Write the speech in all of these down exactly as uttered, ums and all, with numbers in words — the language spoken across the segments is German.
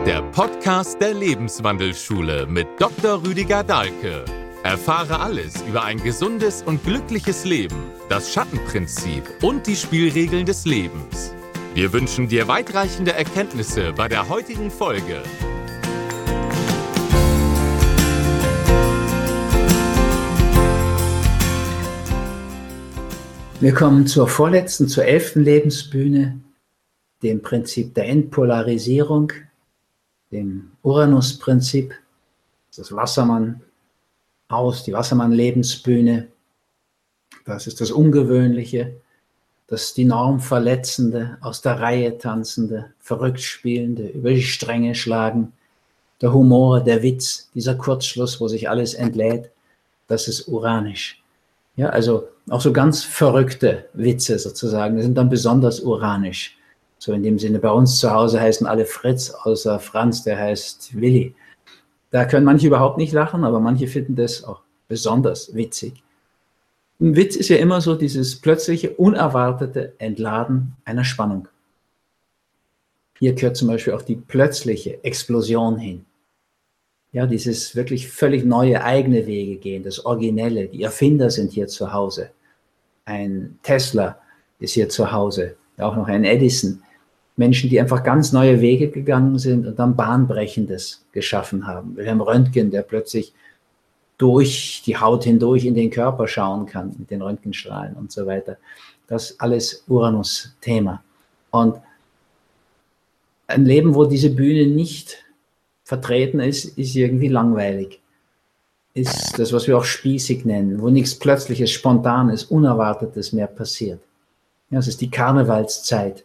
der Podcast der Lebenswandelschule mit Doktor Rüdiger Dahlke. Erfahre alles über ein gesundes und glückliches Leben, das Schattenprinzip und die Spielregeln des Lebens. Wir wünschen dir weitreichende Erkenntnisse bei der heutigen Folge. Wir kommen zur vorletzten, zur elften Lebensbühne, dem Prinzip der Entpolarisierung, dem Uranus-Prinzip, das Wassermann-Haus, die Wassermann-Lebensbühne. Das ist das Ungewöhnliche, das die Norm verletzende, aus der Reihe tanzende, verrückt spielende, über die Stränge schlagen, der Humor, der Witz, dieser Kurzschluss, wo sich alles entlädt, das ist uranisch. Ja, also auch so ganz verrückte Witze sozusagen, die sind dann besonders uranisch. So in dem Sinne, bei uns zu Hause heißen alle Fritz, außer Franz, der heißt Willi. Da können manche überhaupt nicht lachen, aber manche finden das auch besonders witzig. Ein Witz ist ja immer so dieses plötzliche, unerwartete Entladen einer Spannung. Hier gehört zum Beispiel auch die plötzliche Explosion hin. Ja, dieses wirklich völlig neue eigene Wege gehen, das Originelle, die Erfinder sind hier zu Hause. Ein Tesla ist hier zu Hause, auch noch ein Edison. Menschen, die einfach ganz neue Wege gegangen sind und dann Bahnbrechendes geschaffen haben. Wilhelm Röntgen, der plötzlich durch die Haut hindurch in den Körper schauen kann, mit den Röntgenstrahlen und so weiter. Das ist alles Uranus-Thema. Und ein Leben, wo diese Bühne nicht vertreten ist, ist irgendwie langweilig. Ist das, was wir auch spießig nennen, wo nichts Plötzliches, Spontanes, Unerwartetes mehr passiert. Ja, das ist die Karnevalszeit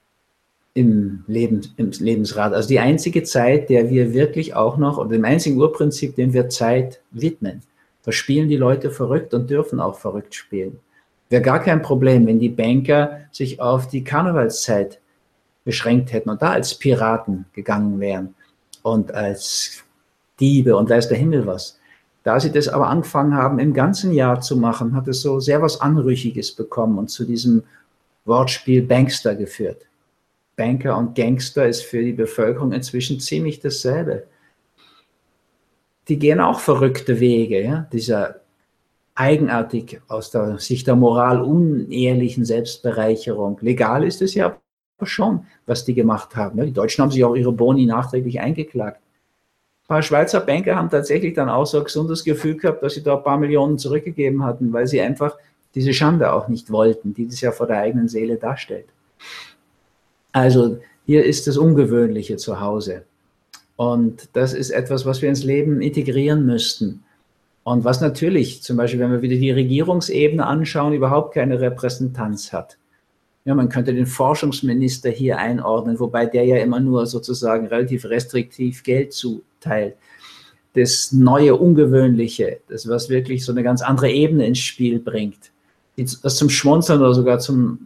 im, Leben, im Lebensrad. Also die einzige Zeit, der wir wirklich auch noch, oder dem einzigen Urprinzip, dem wir Zeit widmen. Da spielen die Leute verrückt und dürfen auch verrückt spielen. Wäre gar kein Problem, wenn die Banker sich auf die Karnevalszeit beschränkt hätten und da als Piraten gegangen wären. Und als Diebe und weiß der Himmel was. Da sie das aber angefangen haben, im ganzen Jahr zu machen, hat es so sehr was Anrüchiges bekommen und zu diesem Wortspiel Bankster geführt. Banker und Gangster ist für die Bevölkerung inzwischen ziemlich dasselbe. Die gehen auch verrückte Wege, ja? Dieser eigenartig aus der Sicht der Moral unehrlichen Selbstbereicherung. Legal ist es ja schon, was die gemacht haben. Die Deutschen haben sich auch ihre Boni nachträglich eingeklagt. Ein paar Schweizer Banker haben tatsächlich dann auch so ein gesundes Gefühl gehabt, dass sie da ein paar Millionen zurückgegeben hatten, weil sie einfach diese Schande auch nicht wollten, die das ja vor der eigenen Seele darstellt. Also hier ist das Ungewöhnliche zu Hause. Und das ist etwas, was wir ins Leben integrieren müssten. Und was natürlich, zum Beispiel, wenn wir wieder die Regierungsebene anschauen, überhaupt keine Repräsentanz hat. Ja, man könnte den Forschungsminister hier einordnen, wobei der ja immer nur sozusagen relativ restriktiv Geld zuteilt. Das neue, Ungewöhnliche, das was wirklich so eine ganz andere Ebene ins Spiel bringt, das zum Schmunzeln oder sogar zum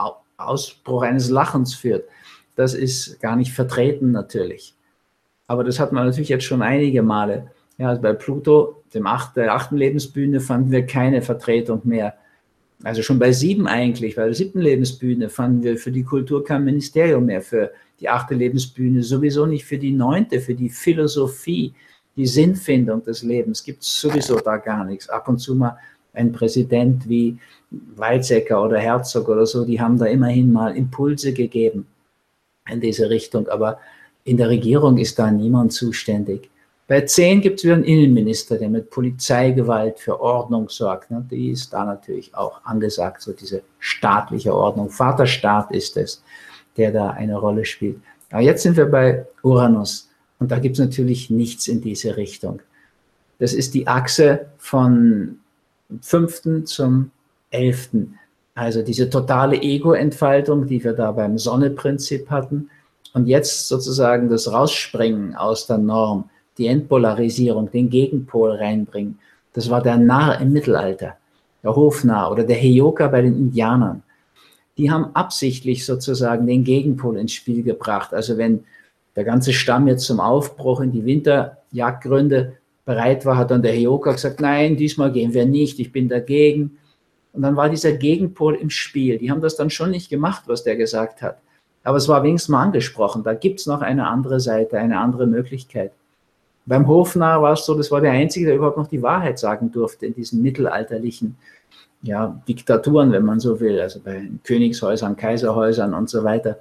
Ausbruch eines Lachens führt, das ist gar nicht vertreten natürlich. Aber das hat man natürlich jetzt schon einige Male. Ja, also bei Pluto, dem acht, der achten Lebensbühne, fanden wir keine Vertretung mehr. Also schon bei sieben eigentlich, bei der siebten Lebensbühne fanden wir für die Kultur kein Ministerium mehr, für die achte Lebensbühne sowieso nicht, für die neunte, für die Philosophie, die Sinnfindung des Lebens gibt es sowieso da gar nichts. Ab und zu mal ein Präsident wie Weizsäcker oder Herzog oder so, die haben da immerhin mal Impulse gegeben in diese Richtung, aber in der Regierung ist da niemand zuständig. Bei zehn gibt es wieder einen Innenminister, der mit Polizeigewalt für Ordnung sorgt. Ne? Die ist da natürlich auch angesagt, so diese staatliche Ordnung. Vaterstaat ist es, der da eine Rolle spielt. Aber jetzt sind wir bei Uranus und da gibt es natürlich nichts in diese Richtung. Das ist die Achse von fünften zum elften. Also diese totale Ego-Entfaltung, die wir da beim Sonne-Prinzip hatten. Und jetzt sozusagen das Rausspringen aus der Norm, die Entpolarisierung, den Gegenpol reinbringen. Das war der Narr im Mittelalter, der Hofnarr oder der Heyoka bei den Indianern. Die haben absichtlich sozusagen den Gegenpol ins Spiel gebracht. Also wenn der ganze Stamm jetzt zum Aufbruch in die Winterjagdgründe bereit war, hat dann der Heyoka gesagt, nein, diesmal gehen wir nicht, ich bin dagegen. Und dann war dieser Gegenpol im Spiel. Die haben das dann schon nicht gemacht, was der gesagt hat. Aber es war wenigstens mal angesprochen, da gibt es noch eine andere Seite, eine andere Möglichkeit. Beim Hofnarr war es so, das war der Einzige, der überhaupt noch die Wahrheit sagen durfte in diesen mittelalterlichen ja, Diktaturen, wenn man so will, also bei Königshäusern, Kaiserhäusern und so weiter.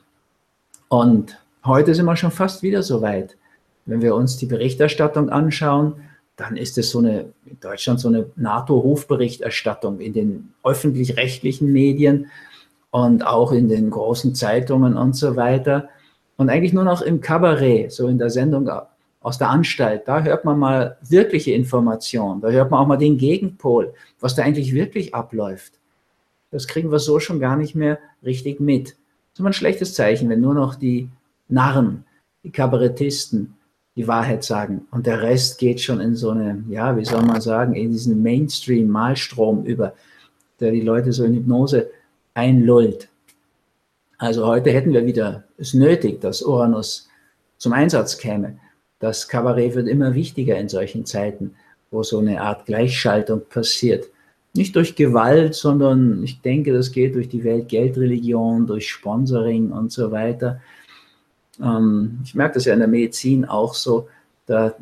Und heute sind wir schon fast wieder so weit. Wenn wir uns die Berichterstattung anschauen, dann ist es so eine, in Deutschland so eine NATO-Hofberichterstattung in den öffentlich-rechtlichen Medien und auch in den großen Zeitungen und so weiter. Und eigentlich nur noch im Kabarett, so in der Sendung aus der Anstalt, da hört man mal wirkliche Informationen, da hört man auch mal den Gegenpol, was da eigentlich wirklich abläuft. Das kriegen wir so schon gar nicht mehr richtig mit. Das ist immer ein schlechtes Zeichen, wenn nur noch die Narren, die Kabarettisten die Wahrheit sagen und der Rest geht schon in so eine, ja, wie soll man sagen, in diesen Mainstream-Malstrom über, der die Leute so in Hypnose einlullt. Also heute hätten wir wieder es nötig, dass Uranus zum Einsatz käme. Das Kabarett wird immer wichtiger in solchen Zeiten, wo so eine Art Gleichschaltung passiert. Nicht durch Gewalt, sondern ich denke, das geht durch die Weltgeldreligion, durch Sponsoring und so weiter. Ähm, ich merke das ja in der Medizin auch so. Da,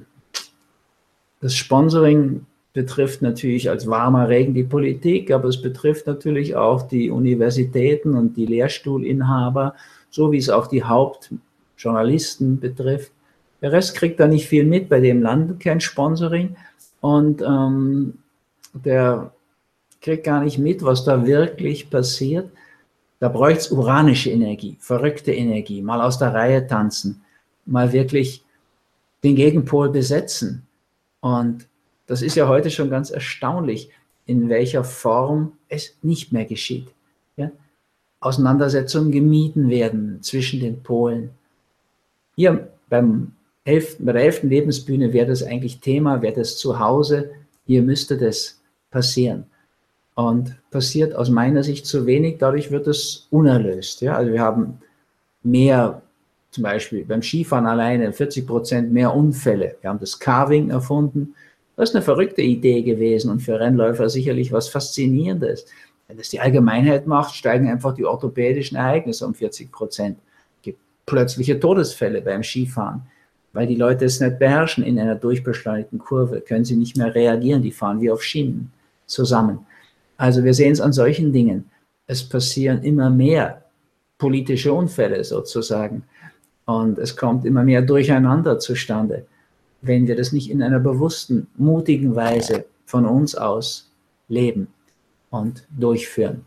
das Sponsoring betrifft natürlich als warmer Regen die Politik, aber es betrifft natürlich auch die Universitäten und die Lehrstuhlinhaber, so wie es auch die Hauptjournalisten betrifft. Der Rest kriegt da nicht viel mit, bei dem landet kein Sponsoring und ähm, der kriegt gar nicht mit, was da wirklich passiert. Da bräuchte es uranische Energie, verrückte Energie, mal aus der Reihe tanzen, mal wirklich den Gegenpol besetzen. Und das ist ja heute schon ganz erstaunlich, in welcher Form es nicht mehr geschieht. Ja? Auseinandersetzungen gemieden werden zwischen den Polen. Hier beim elften, bei der elften Lebensbühne wäre das eigentlich Thema, wäre das zu Hause, hier müsste das passieren. Und passiert aus meiner Sicht zu wenig, dadurch wird es unerlöst. Ja? Also wir haben mehr, zum Beispiel beim Skifahren alleine, vierzig Prozent mehr Unfälle. Wir haben das Carving erfunden. Das ist eine verrückte Idee gewesen und für Rennläufer sicherlich was Faszinierendes. Wenn das die Allgemeinheit macht, steigen einfach die orthopädischen Ereignisse um vierzig Prozent. Es gibt plötzliche Todesfälle beim Skifahren, weil die Leute es nicht beherrschen in einer durchbeschleunigten Kurve, können sie nicht mehr reagieren, die fahren wie auf Schienen zusammen. Also wir sehen es an solchen Dingen. Es passieren immer mehr politische Unfälle sozusagen und es kommt immer mehr Durcheinander zustande, wenn wir das nicht in einer bewussten, mutigen Weise von uns aus leben und durchführen.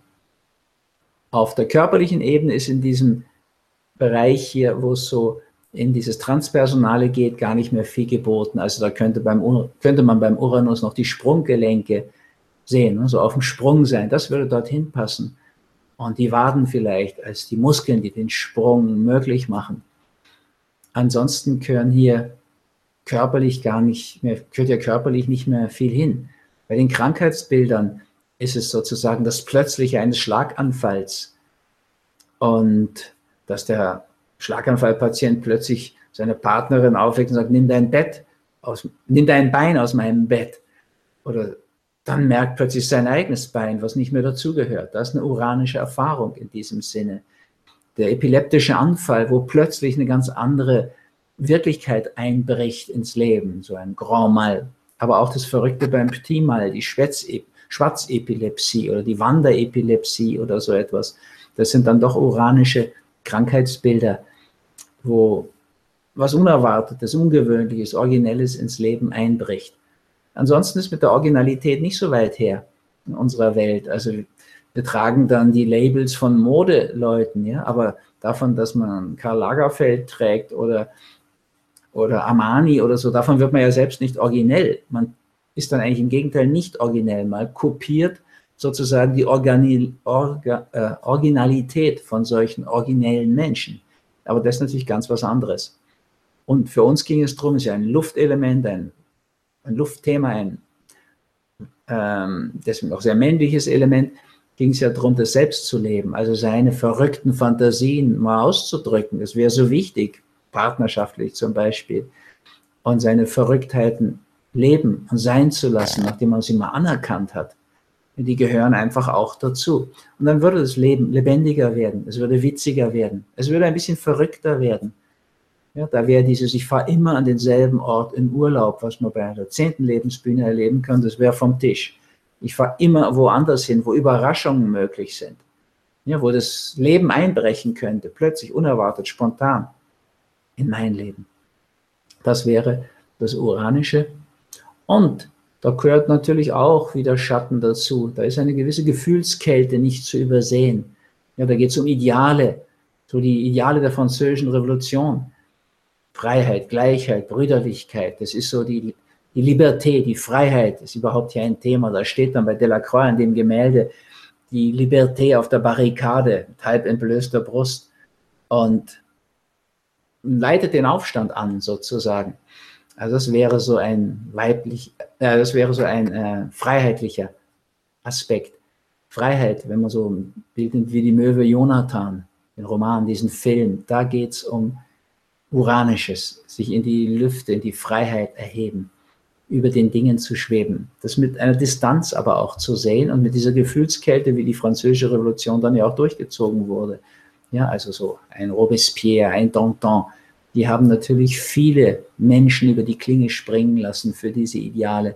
Auf der körperlichen Ebene ist in diesem Bereich hier, wo es so in dieses Transpersonale geht, gar nicht mehr viel geboten. Also da könnte, beim, könnte man beim Uranus noch die Sprunggelenke sehen, so also auf dem Sprung sein, das würde dorthin passen. Und die Waden vielleicht als die Muskeln, die den Sprung möglich machen. Ansonsten gehören hier körperlich gar nicht mehr, gehört ja körperlich nicht mehr viel hin. Bei den Krankheitsbildern ist es sozusagen das Plötzliche eines Schlaganfalls und dass der Schlaganfallpatient plötzlich seine Partnerin aufweckt und sagt, nimm dein Bett aus, nimm dein Bein aus meinem Bett. Oder dann merkt plötzlich sein eigenes Bein, was nicht mehr dazugehört. Das ist eine uranische Erfahrung in diesem Sinne. Der epileptische Anfall, wo plötzlich eine ganz andere Wirklichkeit einbricht ins Leben, so ein Grand Mal. Aber auch das Verrückte beim Petit Mal, die Schwatzepilepsie oder die Wanderepilepsie oder so etwas. Das sind dann doch uranische Krankheitsbilder, wo was Unerwartetes, Ungewöhnliches, Originelles ins Leben einbricht. Ansonsten ist mit der Originalität nicht so weit her in unserer Welt. Also wir tragen dann die Labels von Modeleuten, ja, aber davon, dass man Karl Lagerfeld trägt oder, oder Armani oder so, davon wird man ja selbst nicht originell. Man ist dann eigentlich im Gegenteil nicht originell. Man kopiert sozusagen die Organi Orga, äh, Originalität von solchen originellen Menschen. Aber das ist natürlich ganz was anderes. Und für uns ging es darum, es ist ja ein Luftelement, ein ein Luftthema, ein ähm, deswegen auch sehr männliches Element, ging es ja darum, das selbst zu leben, also seine verrückten Fantasien mal auszudrücken. Das wäre so wichtig, partnerschaftlich zum Beispiel, und seine Verrücktheiten leben und sein zu lassen, nachdem man sie mal anerkannt hat. Die gehören einfach auch dazu. Und dann würde das Leben lebendiger werden, es würde witziger werden, es würde ein bisschen verrückter werden. Ja, da wäre dieses, ich fahre immer an denselben Ort in Urlaub, was man bei der zehnten Lebensbühne erleben kann, das wäre vom Tisch. Ich fahre immer woanders hin, wo Überraschungen möglich sind. Ja, wo das Leben einbrechen könnte, plötzlich, unerwartet, spontan in mein Leben. Das wäre das Uranische. Und da gehört natürlich auch wieder Schatten dazu. Da ist eine gewisse Gefühlskälte nicht zu übersehen. Ja, da geht es um Ideale, so die Ideale der Französischen Revolution. Freiheit, Gleichheit, Brüderlichkeit, das ist so die, die Liberté, die Freiheit ist überhaupt hier ein Thema. Da steht dann bei Delacroix in dem Gemälde die Liberté auf der Barrikade, mit halb entblößter Brust und leitet den Aufstand an, sozusagen. Also das wäre so ein weiblich, äh, das wäre so ein äh, freiheitlicher Aspekt. Freiheit, wenn man so bildet wie die Möwe Jonathan, den Roman, diesen Film, da geht es um Uranisches, sich in die Lüfte, in die Freiheit erheben, über den Dingen zu schweben. Das mit einer Distanz aber auch zu sehen und mit dieser Gefühlskälte, wie die Französische Revolution dann ja auch durchgezogen wurde. Ja, also so ein Robespierre, ein Danton, die haben natürlich viele Menschen über die Klinge springen lassen für diese Ideale.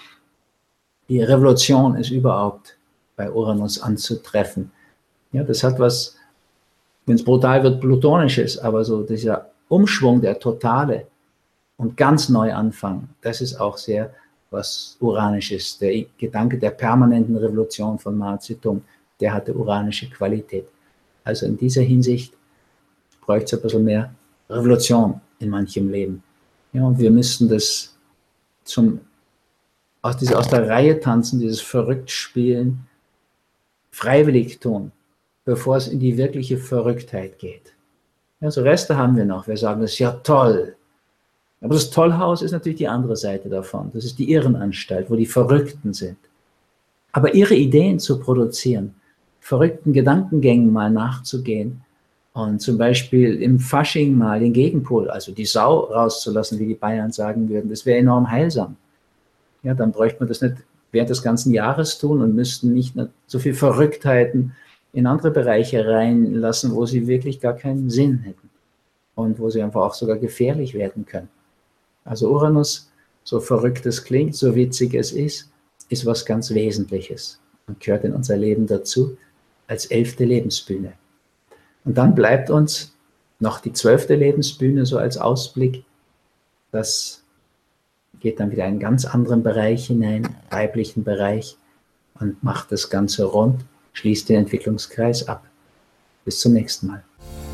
Die Revolution ist überhaupt bei Uranus anzutreffen. Ja, das hat was, wenn es brutal wird, Plutonisches, aber so dieser Umschwung, der Totale und ganz neu anfangen, das ist auch sehr was Uranisches. Der Gedanke der permanenten Revolution von Mao Zedong, der hatte uranische Qualität. Also in dieser Hinsicht bräuchte es ein bisschen mehr Revolution in manchem Leben. Ja, und wir müssten das zum, aus, dieser, aus der Reihe tanzen, dieses Verrücktspielen, freiwillig tun, bevor es in die wirkliche Verrücktheit geht. Ja, so Reste haben wir noch. Wir sagen, das ist ja toll. Aber das Tollhaus ist natürlich die andere Seite davon. Das ist die Irrenanstalt, wo die Verrückten sind. Aber ihre Ideen zu produzieren, verrückten Gedankengängen mal nachzugehen und zum Beispiel im Fasching mal den Gegenpol, also die Sau rauszulassen, wie die Bayern sagen würden, das wäre enorm heilsam. Ja, dann bräuchte man das nicht während des ganzen Jahres tun und müssten nicht so viel Verrücktheiten in andere Bereiche reinlassen, wo sie wirklich gar keinen Sinn hätten und wo sie einfach auch sogar gefährlich werden können. Also Uranus, so verrückt es klingt, so witzig es ist, ist was ganz Wesentliches und gehört in unser Leben dazu als elfte Lebensbühne. Und dann bleibt uns noch die zwölfte Lebensbühne so als Ausblick. Das geht dann wieder in einen ganz anderen Bereich hinein, weiblichen Bereich, und macht das Ganze rund, schließt den Entwicklungskreis ab. Bis zum nächsten Mal.